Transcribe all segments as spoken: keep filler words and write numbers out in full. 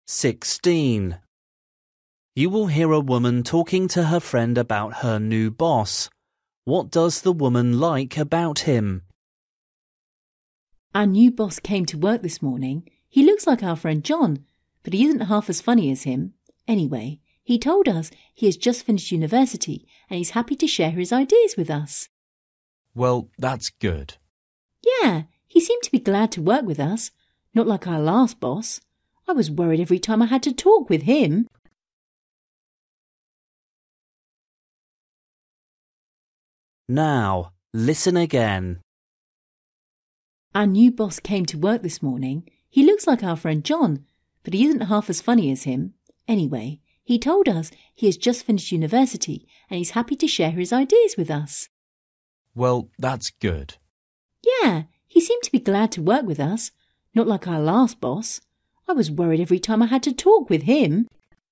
sixteen. You will hear a woman talking to her friend about her new boss. What does the woman like about him? Our new boss came to work this morning. He looks like our friend John, but he isn't half as funny as him. Anyway, he told us he has just finished university and he's happy to share his ideas with us. Well, that's good. Yeah, he seemed to be glad to work with us, not like our last boss. I was worried every time I had to talk with him. Now, listen again. Our new boss came to work this morning. He looks like our friend John, but he isn't half as funny as him. Anyway, he told us he has just finished university and he's happy to share his ideas with us. Well, that's good. Yeah, he seemed to be glad to work with us, not like our last boss. I was worried every time I had to talk with him.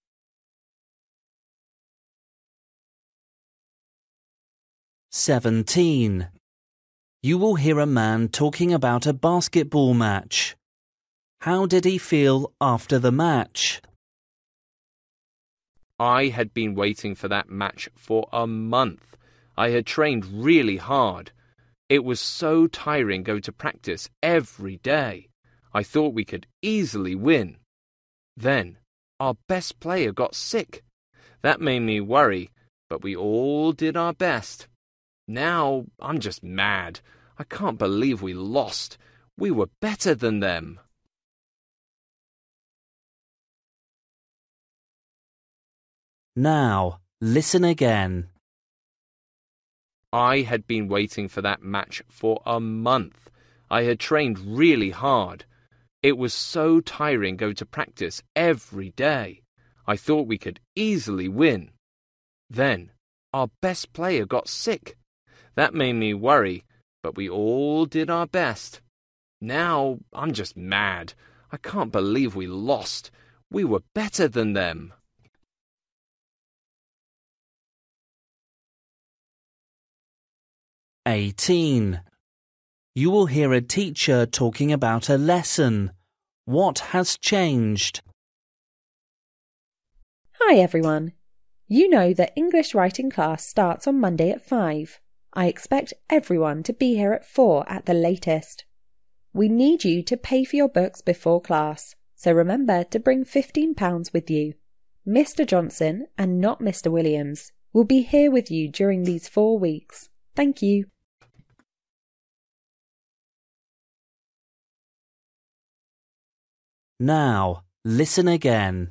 seventeen. You will hear a man talking about a basketball match. How did he feel after the match? I had been waiting for that match for a month. I had trained really hard. It was so tiring going to practice every day. I thought we could easily win. Then, our best player got sick. That made me worry, but we all did our best. Now, I'm just mad. I can't believe we lost. We were better than them. Now, listen again. I had been waiting for that match for a month. I had trained really hard. It was so tiring going to practice every day. I thought we could easily win. Then, our best player got sick. That made me worry, but we all did our best. Now, I'm just mad. I can't believe we lost. We were better than them. eighteen. You will hear a teacher talking about a lesson. What has changed? Hi everyone. You know that English writing class starts on Monday at five. I expect everyone to be here at four at the latest. We need you to pay for your books before class, so remember to bring fifteen pounds with you. Mister Johnson, and not Mister Williams, will be here with you during these four weeks. Thank you. Now, listen again.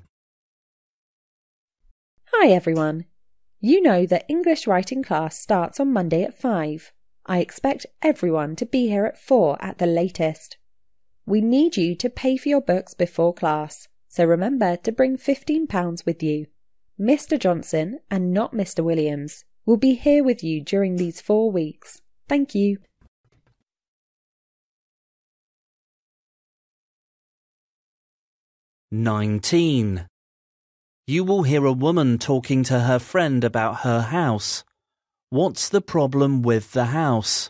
Hi everyone. You know that English writing class starts on Monday at five. I expect everyone to be here at four at the latest. We need you to pay for your books before class, so remember to bring fifteen pounds with you. Mister Johnson, and not Mister Williams, will be here with you during these four weeks. Thank you. nineteen. You will hear a woman talking to her friend about her house. What's the problem with the house?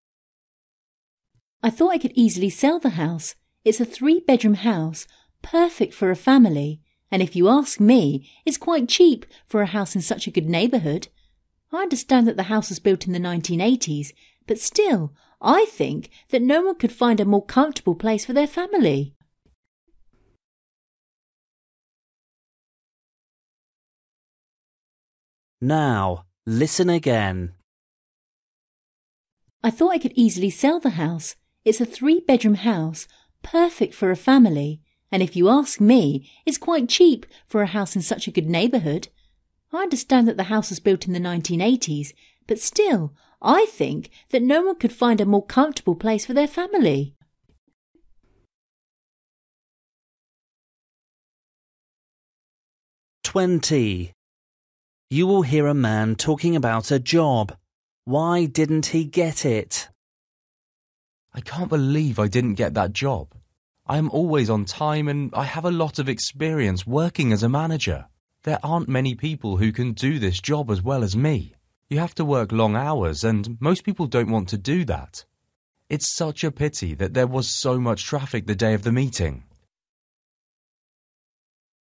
I thought I could easily sell the house. It's a three-bedroom house, perfect for a family, and if you ask me, it's quite cheap for a house in such a good neighbourhood. I understand that the house was built in the nineteen eighties, but still, I think that no one could find a more comfortable place for their family. Now, listen again. I thought I could easily sell the house. It's a three-bedroom house, perfect for a family, and if you ask me, it's quite cheap for a house in such a good neighbourhood. I understand that the house was built in the nineteen eighties, but still, I think that no one could find a more comfortable place for their family. twenty. You will hear a man talking about a job. Why didn't he get it? I can't believe I didn't get that job. I am always on time and I have a lot of experience working as a manager. There aren't many people who can do this job as well as me. You have to work long hours and most people don't want to do that. It's such a pity that there was so much traffic the day of the meeting.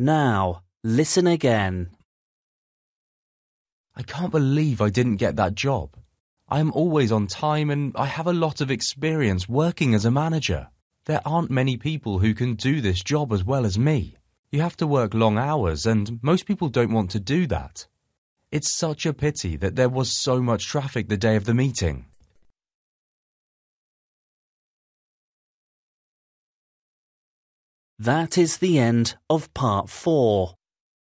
Now, listen again. I can't believe I didn't get that job. I am always on time and I have a lot of experience working as a manager. There aren't many people who can do this job as well as me. You have to work long hours and most people don't want to do that. It's such a pity that there was so much traffic the day of the meeting. That is the end of part four.